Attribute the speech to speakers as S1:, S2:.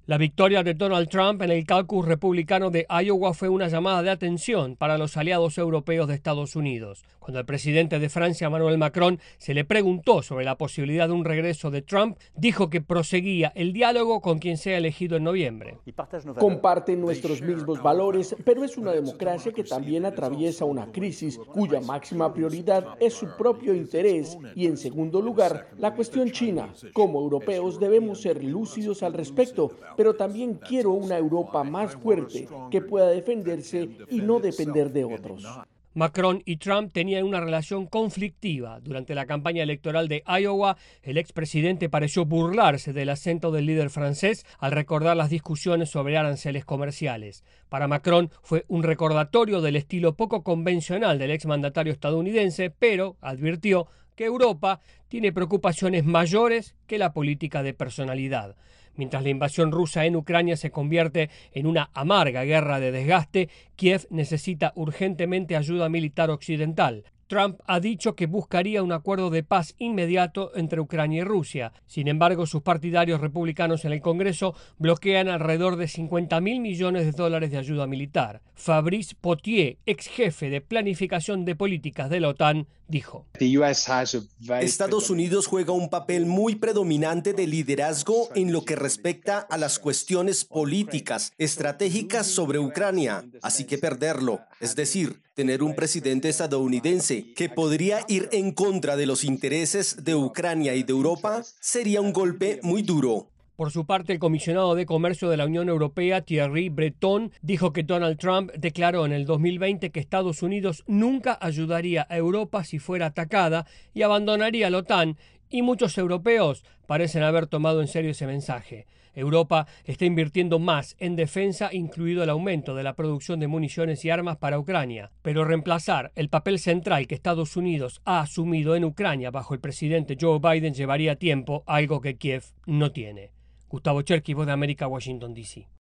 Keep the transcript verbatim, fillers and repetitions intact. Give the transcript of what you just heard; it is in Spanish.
S1: La victoria de Donald Trump en el caucus republicano de Iowa fue una llamada de atención para los aliados europeos de Estados Unidos. Cuando el presidente de Francia, Emmanuel Macron, se le preguntó sobre la posibilidad de un regreso de Trump, dijo que proseguía el diálogo con quien sea elegido en noviembre.
S2: Comparten nuestros mismos valores, pero es una democracia que también atraviesa una crisis cuya máxima prioridad es su propio interés y, en segundo lugar, la cuestión china. Como europeos debemos ser lúcidos al respecto, pero también quiero una Europa más fuerte que pueda defenderse y no depender de otros.
S1: Macron y Trump tenían una relación conflictiva. Durante la campaña electoral de Iowa, el expresidente pareció burlarse del acento del líder francés al recordar las discusiones sobre aranceles comerciales. Para Macron fue un recordatorio del estilo poco convencional del exmandatario estadounidense, pero advirtió que Europa tiene preocupaciones mayores que la política de personalidad. Mientras la invasión rusa en Ucrania se convierte en una amarga guerra de desgaste, Kiev necesita urgentemente ayuda militar occidental. Trump ha dicho que buscaría un acuerdo de paz inmediato entre Ucrania y Rusia. Sin embargo, sus partidarios republicanos en el Congreso bloquean alrededor de cincuenta mil millones de dólares de ayuda militar. Fabrice Pottier, ex jefe de planificación de políticas de la OTAN, dijo:
S3: Estados Unidos juega un papel muy predominante de liderazgo en lo que respecta a las cuestiones políticas, estratégicas sobre Ucrania, así que perderlo, es decir, tener un presidente estadounidense que podría ir en contra de los intereses de Ucrania y de Europa, sería un golpe muy duro.
S1: Por su parte, el comisionado de Comercio de la Unión Europea, Thierry Breton, dijo que Donald Trump declaró en el dos mil veinte que Estados Unidos nunca ayudaría a Europa si fuera atacada y abandonaría la OTAN, y muchos europeos parecen haber tomado en serio ese mensaje. Europa está invirtiendo más en defensa, incluido el aumento de la producción de municiones y armas para Ucrania. Pero reemplazar el papel central que Estados Unidos ha asumido en Ucrania bajo el presidente Joe Biden llevaría tiempo, algo que Kiev no tiene. Gustavo Cherkis, Voz de América, Washington, D C